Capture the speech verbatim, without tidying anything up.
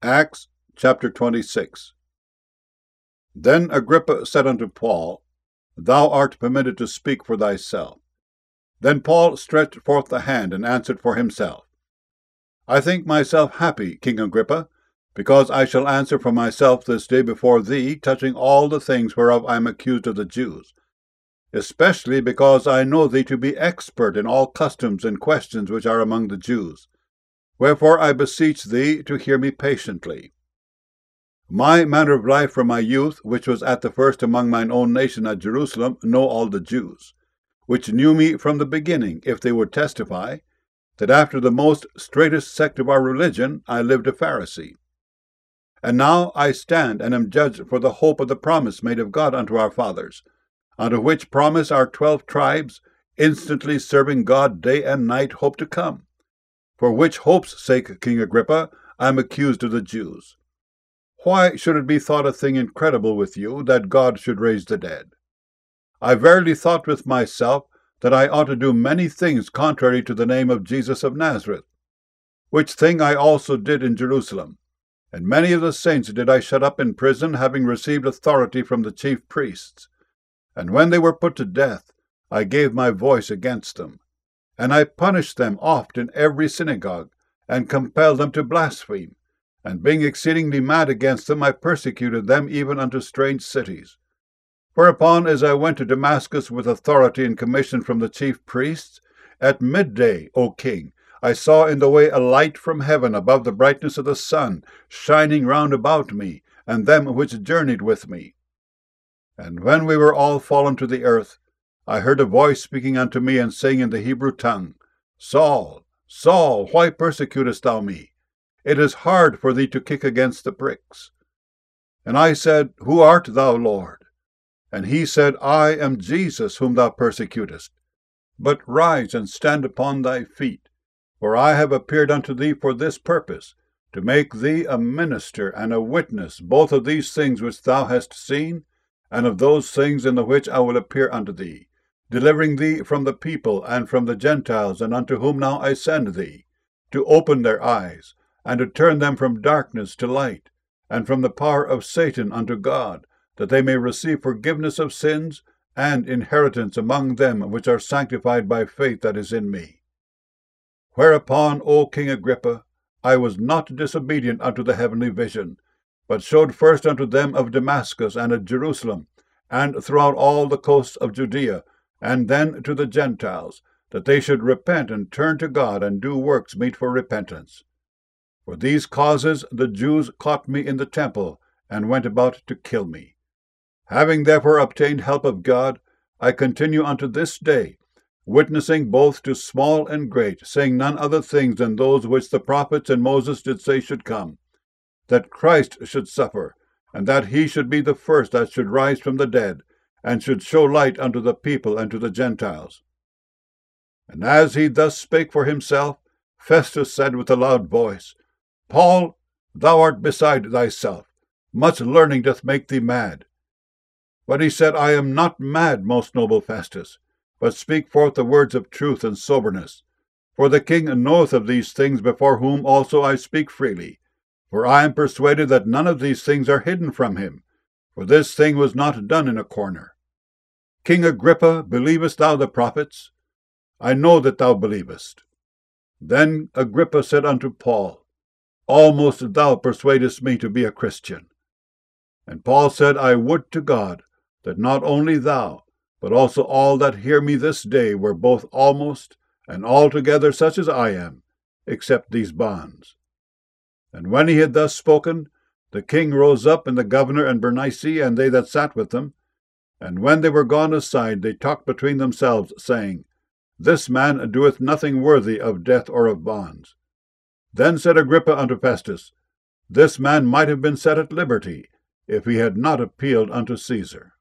Acts chapter twenty-six. Then Agrippa said unto Paul, Thou art permitted to speak for thyself. Then Paul stretched forth the hand and answered for himself. I think myself happy, King Agrippa, because I shall answer for myself this day before thee, touching all the things whereof I am accused of the Jews, especially because I know thee to be expert in all customs and questions which are among the Jews. Wherefore I beseech thee to hear me patiently. My manner of life from my youth, which was at the first among mine own nation at Jerusalem, know all the Jews, which knew me from the beginning, if they would testify, that after the most straitest sect of our religion I lived a Pharisee. And now I stand and am judged for the hope of the promise made of God unto our fathers, unto which promise our twelve tribes, instantly serving God day and night, hope to come. For which hope's sake, King Agrippa, I am accused of the Jews. Why should it be thought a thing incredible with you that God should raise the dead? I verily thought with myself that I ought to do many things contrary to the name of Jesus of Nazareth, which thing I also did in Jerusalem. And many of the saints did I shut up in prison, having received authority from the chief priests. And when they were put to death, I gave my voice against them. And I punished them oft in every synagogue, and compelled them to blaspheme. And being exceedingly mad against them, I persecuted them even unto strange cities. Whereupon, as I went to Damascus with authority and commission from the chief priests, at midday, O king, I saw in the way a light from heaven above the brightness of the sun, shining round about me, and them which journeyed with me. And when we were all fallen to the earth, I heard a voice speaking unto me, and saying in the Hebrew tongue, Saul, Saul, why persecutest thou me? It is hard for thee to kick against the pricks. And I said, Who art thou, Lord? And he said, I am Jesus, whom thou persecutest. But rise and stand upon thy feet, for I have appeared unto thee for this purpose, to make thee a minister and a witness both of these things which thou hast seen, and of those things in the which I will appear unto thee, delivering thee from the people and from the Gentiles, and unto whom now I send thee, to open their eyes, and to turn them from darkness to light, and from the power of Satan unto God, that they may receive forgiveness of sins, and inheritance among them which are sanctified by faith that is in me. Whereupon, O King Agrippa, I was not disobedient unto the heavenly vision, but showed first unto them of Damascus and at Jerusalem, and throughout all the coasts of Judea, and then to the Gentiles, that they should repent and turn to God, and do works meet for repentance. For these causes the Jews caught me in the temple, and went about to kill me. Having therefore obtained help of God, I continue unto this day, witnessing both to small and great, saying none other things than those which the prophets and Moses did say should come, that Christ should suffer, and that he should be the first that should rise from the dead, and should show light unto the people and to the Gentiles. And as he thus spake for himself, Festus said with a loud voice, Paul, thou art beside thyself. Much learning doth make thee mad. But he said, I am not mad, most noble Festus, but speak forth the words of truth and soberness. For the king knoweth of these things, before whom also I speak freely. For I am persuaded that none of these things are hidden from him, for this thing was not done in a corner. King Agrippa, believest thou the prophets? I know that thou believest. Then Agrippa said unto Paul, Almost thou persuadest me to be a Christian. And Paul said, I would to God that not only thou, but also all that hear me this day were both almost and altogether such as I am, except these bonds. And when he had thus spoken, the king rose up, and the governor and Bernice, and they that sat with them. And when they were gone aside, they talked between themselves, saying, This man doeth nothing worthy of death or of bonds. Then said Agrippa unto Festus, This man might have been set at liberty, if he had not appealed unto Caesar.